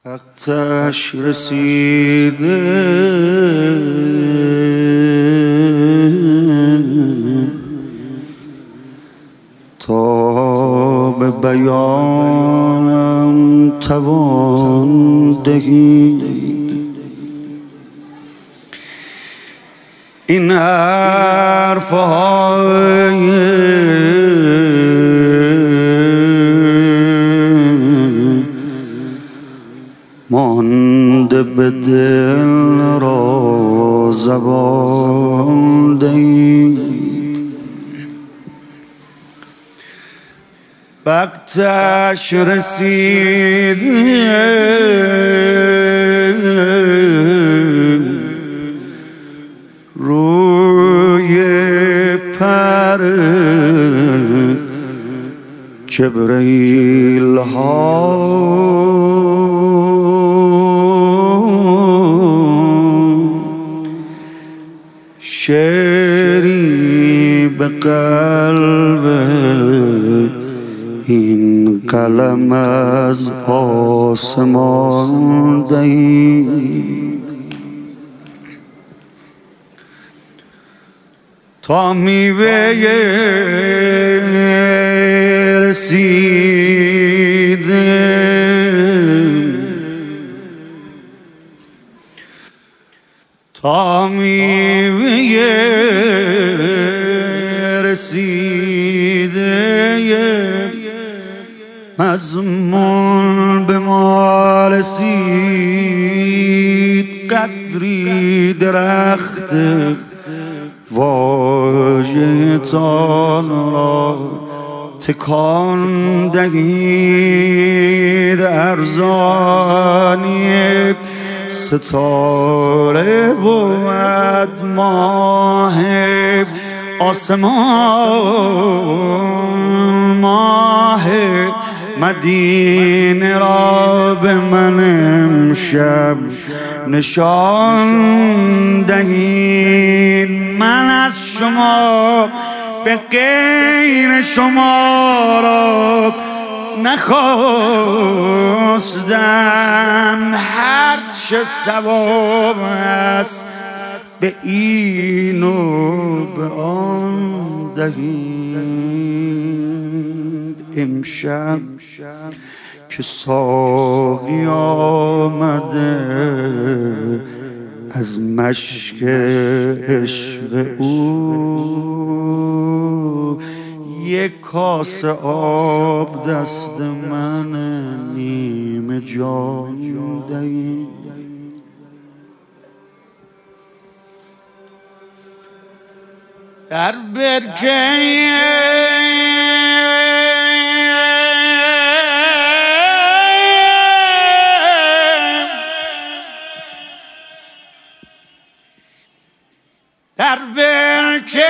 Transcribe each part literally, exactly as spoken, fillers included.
وقتش رسیده تا به بیانم توان دهید این حرفهای مانده به دل را زبان دهید وقتش رسیده روی پر جبرئیل ها شعری به قلب این قلم از آسمان دهید تا میوه رسیده تا میوه رسیده مضمون به ما رسید قدری درخت واژه‌تان را تکان دهید ارزانی ستاره بود ماه آسمان ماه مدینه را به من امشب نشان دهید من از شما به غیر شما را نخواستم هر چه ثواب است به این و به آن دهید امشب که ساقی آمده از مشک عشق او یک کاسه آب دست من نیمه جان دهید در برکه در برکه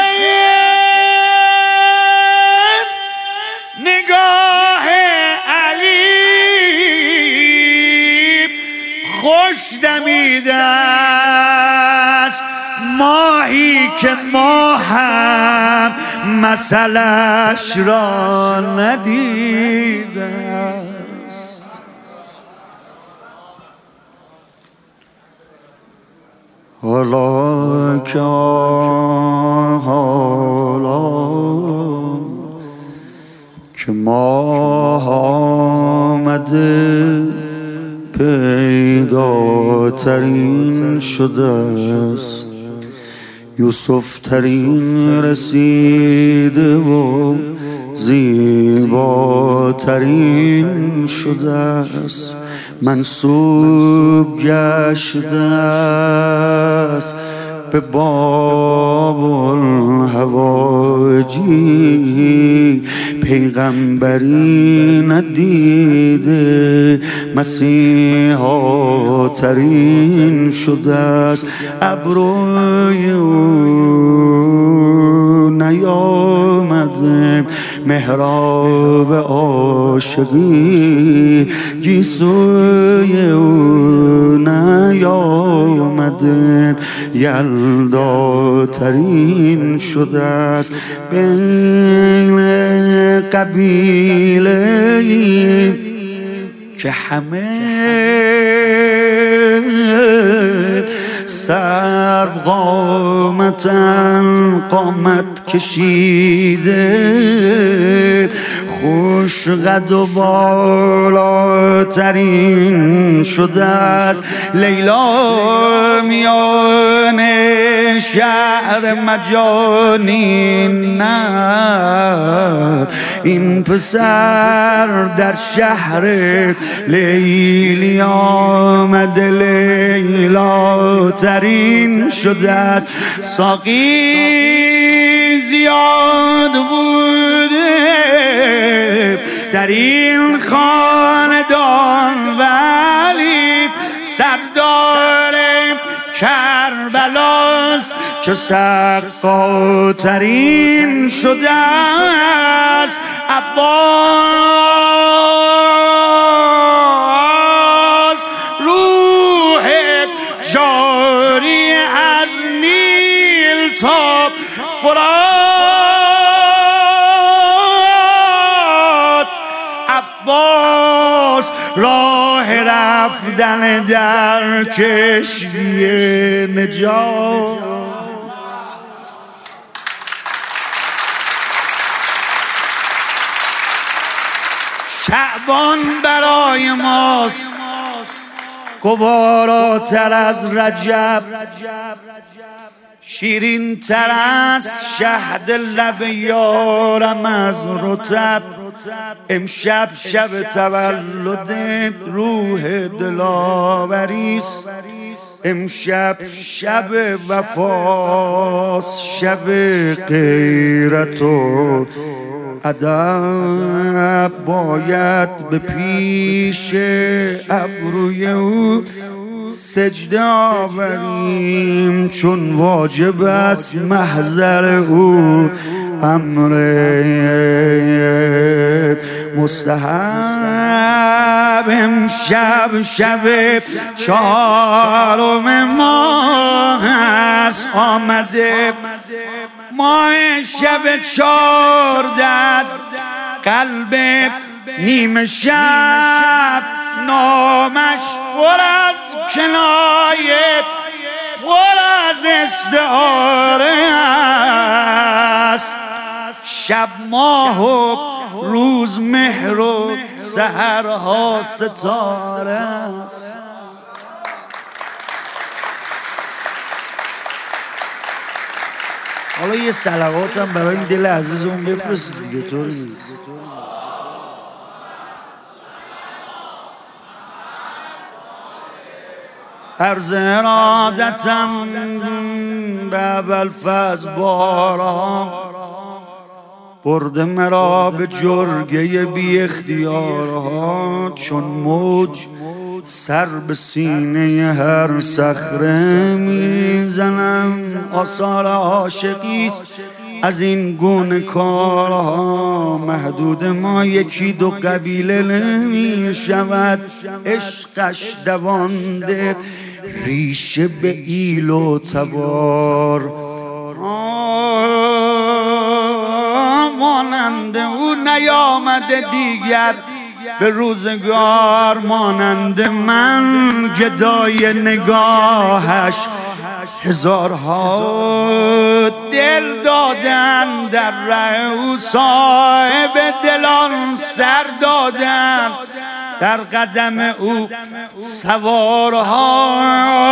نگاه علی خوش دمیده است ماهی که ما هم مثلش را ندیده است حالا که حالا که ماه آمده پیداترین شده است یوسف ترین رسیده و زیباترین شده است منسوب گشته است به باب الحواجی پیغمبری ندیده مسیحا ترین شده است ابروی او نیامده محراب عاشقی گیسوی او نیامده یلدا ترین شده است بین قبیله که همه سر قامتن قامت کشیده، خوش قد و بالاترین شده است لیلا میان شهر مجانین. نه این پسر در شهر لیلی آمده لیلا ترین شده است. ساقی زیاد بوده در این خاندان ولی سردار کربلاست که سقاترین شده است. عباس روح جاری از نیل تا فرات، عباس راه رفتن در کشتی نجات. شعبان برای ماست گواراتر از رجب، شیرین تر از شهد لب یارم از رطب. امشب شب تولد روح دلاوریست، امشب شب وفاست، شب غیرت و ادب. باید به پیش ابروی او سجده آوریم، چون واجب است محضر او امر مستحب. امشب شب چهارم ماه است آمده، ماه شب چارده است. قلب نیمه شب نامش پر از کنایه، پر از استعاره است. شب ماه و روز مهر و سحرها ستاره است. حالا یه صلوات هم برای این دل عزیزمون بفرست دیگه، طور نیست. عرض ارادتم به ابوالفضل باران، برده مرا به جرگه بی اختیارها. چون موج سر به سینه هر صخره میزنم، آثار عاشقیست از این گونه کارها. محدود ما یکی دو قبیله نمی شود، عشقش دوانده ریشه به ایل و تبار. مانند او نیامده دیگر به روزگار، مانند من گدای نگاهش هزارها دل دادن در ره او. صاحب دلان سر دادن در قدم او، سوارها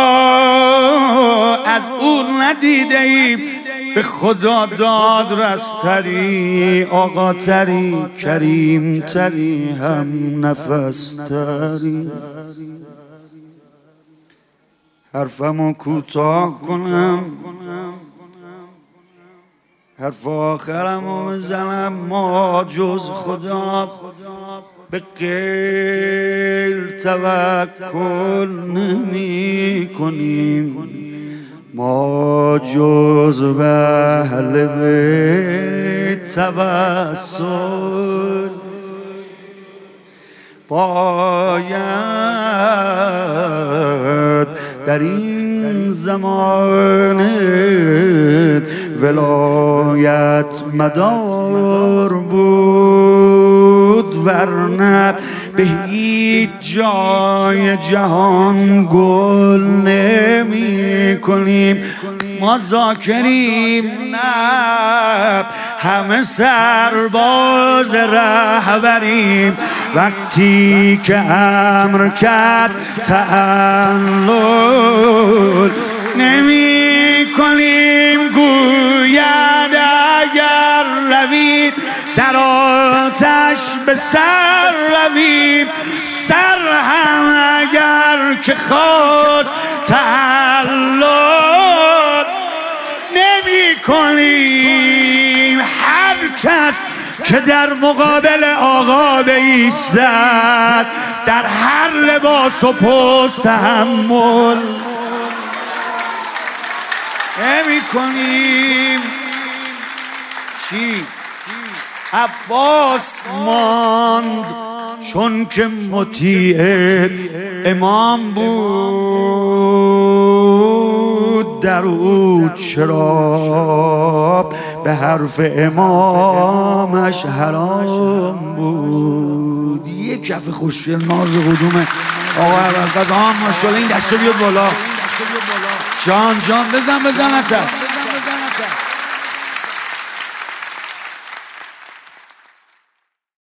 از او ندیده ایم به خدا داد رستری. آقا تری کریم تری هم نفس تری. حرفمو کوتاه کنم، حرف آخرمو بزنم. ما جز خدا به غیر توکل نمی کنیم، ما جز به اهل بیت توسل باید. در این زمان ولایت مدار بود، ورنه به هیچ جای جهان گل نمی کنیم. ما ذاکریم نه همه سرباز رهبریم. وقتی که امر کرد تحلل نمی کنیم. گوید اگر روید در آتش به سر رویم. سر هم اگر که خواست تحلل نمی کنیم. هر کس که در مقابل آقا بایستد در هر لباس و پوست تحمل نمی کنیم. چی؟ عباس ماند چون که مطیع امام بود. در او چرا به حرف امامش حرام بود. یک کف خوشگل ناز قدومه آقا ابوالفضل. آن ماشاءالله این دستو بیاد بالا. جان جان بزن بزن نترس.